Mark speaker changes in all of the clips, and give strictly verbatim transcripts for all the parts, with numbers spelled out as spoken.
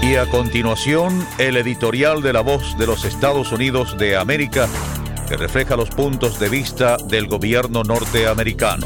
Speaker 1: Y a continuación, el editorial de La Voz de los Estados Unidos de América, que refleja los puntos de vista del gobierno norteamericano.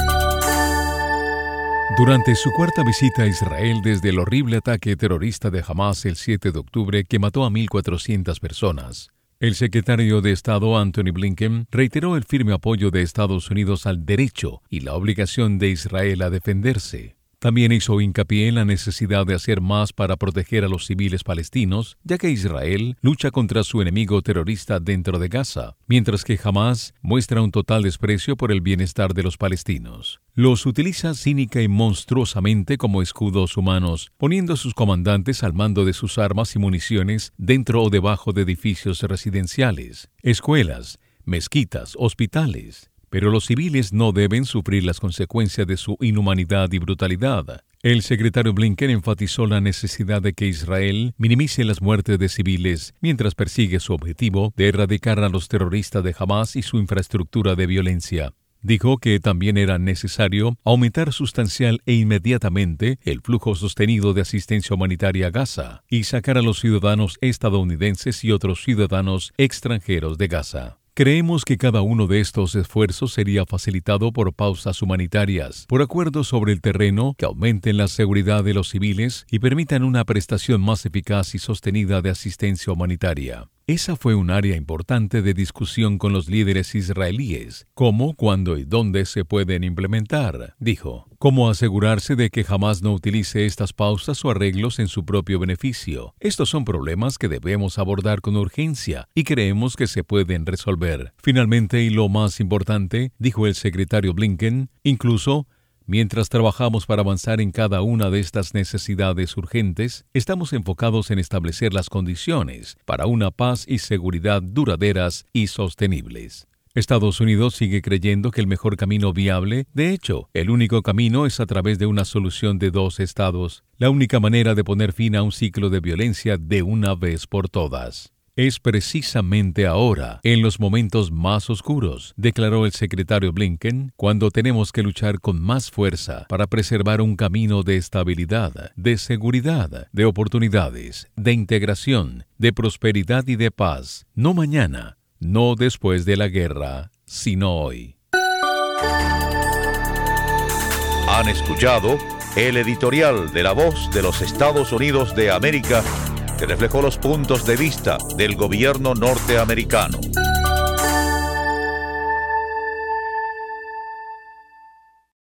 Speaker 2: Durante su cuarta visita a Israel desde el horrible ataque terrorista de Hamás el siete de octubre que mató a mil cuatrocientas personas, el secretario de Estado Antony Blinken reiteró el firme apoyo de Estados Unidos al derecho y la obligación de Israel a defenderse. También hizo hincapié en la necesidad de hacer más para proteger a los civiles palestinos, ya que Israel lucha contra su enemigo terrorista dentro de Gaza, mientras que Hamás muestra un total desprecio por el bienestar de los palestinos. Los utiliza cínica y monstruosamente como escudos humanos, poniendo a sus comandantes al mando de sus armas y municiones dentro o debajo de edificios residenciales, escuelas, mezquitas, hospitales. Pero los civiles no deben sufrir las consecuencias de su inhumanidad y brutalidad. El secretario Blinken enfatizó la necesidad de que Israel minimice las muertes de civiles mientras persigue su objetivo de erradicar a los terroristas de Hamás y su infraestructura de violencia. Dijo que también era necesario aumentar sustancial e inmediatamente el flujo sostenido de asistencia humanitaria a Gaza y sacar a los ciudadanos estadounidenses y otros ciudadanos extranjeros de Gaza. Creemos que cada uno de estos esfuerzos sería facilitado por pausas humanitarias, por acuerdos sobre el terreno que aumenten la seguridad de los civiles y permitan una prestación más eficaz y sostenida de asistencia humanitaria. Esa fue un área importante de discusión con los líderes israelíes, cómo, cuándo y dónde se pueden implementar, dijo. Cómo asegurarse de que jamás no utilice estas pausas o arreglos en su propio beneficio. Estos son problemas que debemos abordar con urgencia y creemos que se pueden resolver. Finalmente, y lo más importante, dijo el secretario Blinken, incluso mientras trabajamos para avanzar en cada una de estas necesidades urgentes, estamos enfocados en establecer las condiciones para una paz y seguridad duraderas y sostenibles. Estados Unidos sigue creyendo que el mejor camino viable, de hecho, el único camino es a través de una solución de dos estados, la única manera de poner fin a un ciclo de violencia de una vez por todas. Es precisamente ahora, en los momentos más oscuros, declaró el secretario Blinken, cuando tenemos que luchar con más fuerza para preservar un camino de estabilidad, de seguridad, de oportunidades, de integración, de prosperidad y de paz. No mañana, no después de la guerra, sino hoy.
Speaker 1: Han escuchado el editorial de La Voz de los Estados Unidos de América, que reflejó los puntos de vista del gobierno norteamericano.